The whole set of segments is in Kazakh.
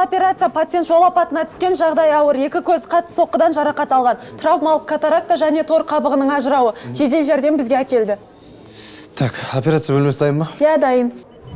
операция. Пациент жол апатына түскен, жағдай ауыр. Екі көз қатты соққыдан жарақат алған. Травмалық катаракта және тор қабығының ажырауы. Жедел жәрдем бізге әкелді. Так, операция бөлмесі дайын ба? Иә, дайын.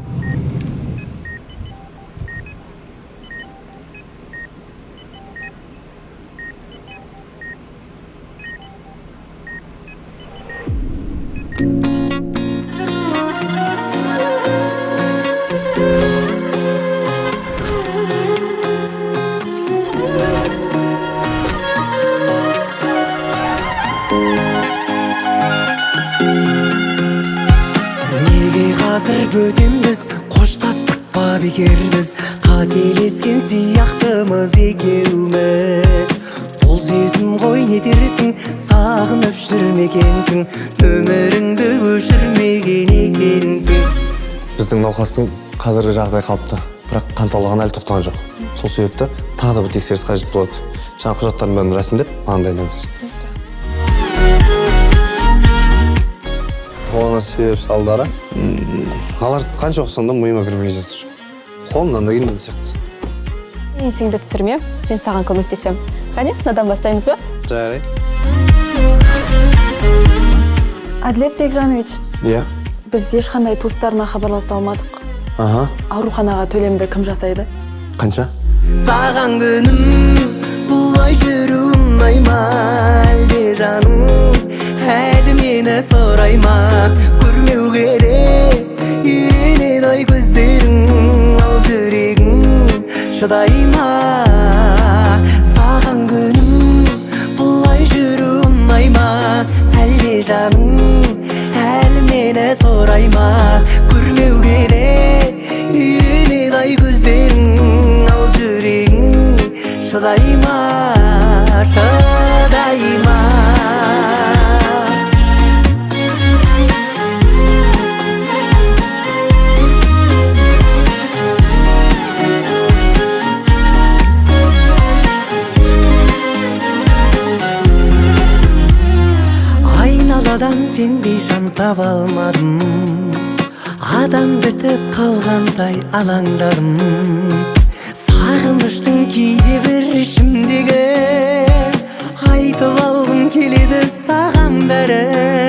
Қазір бөтенбіз, қоштастық па бекербіз, қателескен сияқтымыз екеуміз. Бұл сезім ғой не дерсің, сағынып жүрмекенсің, өміріңді өшірмеген екенсің. Біздің науқастың қазіргі жағдай қалыпты, бірақ қан талаған әлі тоқтаған жоқ. Сол себепті тағы да бір тексеріс қажет болады. Жаңа құжаттарын бәрін рәсімдеп, маған дайындаңыз. Қолына себеп салдары. Алар қанша оқысаң да мойыма кірмей жатыр. Қолымнан да келмейді сияқты. Еңсеңді түсірме, мен саған көмектесем. Қане, надан бастаймыз ба? Жарайды. Әділет Бекжанович, Иә. біз ешқандай туыстарына хабарласа алмадық. Аха. Ауруханаға төлемді кім жасайды? Қанша? Саған күнім бұлай жүру ұнайма, әлде жаным әлі мені сұрайма. Көрмеу керек үйренеді ай көздерің, ал жүрегің шыдайма. Саған күнім бұлай жүру ұнайма, әлде жаным әлі мені сұрайма. Көрмеу керек үйренеді ай көздерің, ал жүрегің шыдайма, шыдайма. Айналадан сендей жан таба алмадым, адам бітіп қалғандай алаңдарым. Сағыныштың кейде бір ішімдегі, айтып алғым келеді саған бәрі.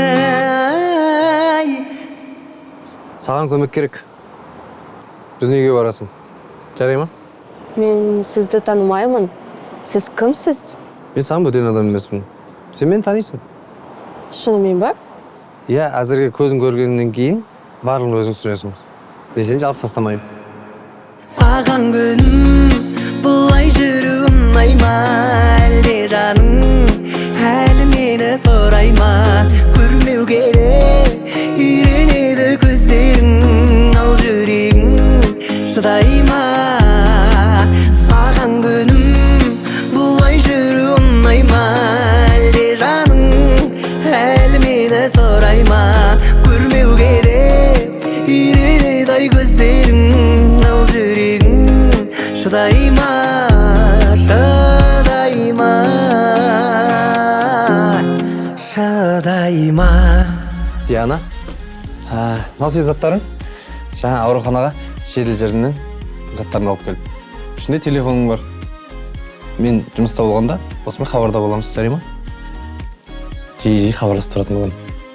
Саған көмек керек. Біз неге барасың? Жарай ма? Мен сізді танымаймын. Сіз кімсіз? Мен саған бөтен адам емеспін. Сен мені танисың. Шынымен ба? Иә, әзірге көзін көргеннен кейін барлығын өзің түсінесің. Мен сені жалғыз тастамаймын. Саған күнім бұлай жүру ұнайма, әлде жаным әлі мені сұрайма. Көрмеу керек үйренеді көздерің, ал жүрегің шыдайма. Саған күнім бұлай жүру ұнайма, әлде жаным әлі мені сұрайма. Көрмеу керек үйренеді ай көздерің, ал жүрегің шыдайма, шыдайма, шыдайма. Диана, мынау сен заттарың? Жаңа ауруханаға жедел жәрдемнен заттарын алып келдім. Ішінде телефоның бар. Мен жұмыста болғанда осымен хабарда боламыз, жарай ма? Жиі хабарласып тұратын боламын.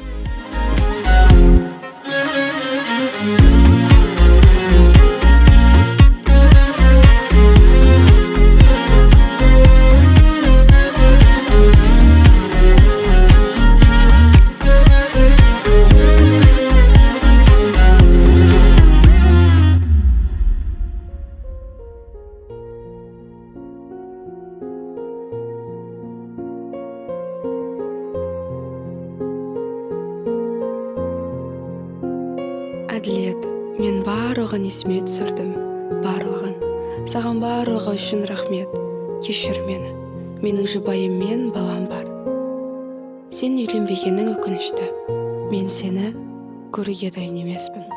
Әділет, мен барлығын есіме түсірдім, барлығын. Саған барлығы үшін рахмет, кешір мені. Менің жұбайым мен балам бар. Сен үйленбегенің өкінішті. Мен сені көруге дайын емеспін.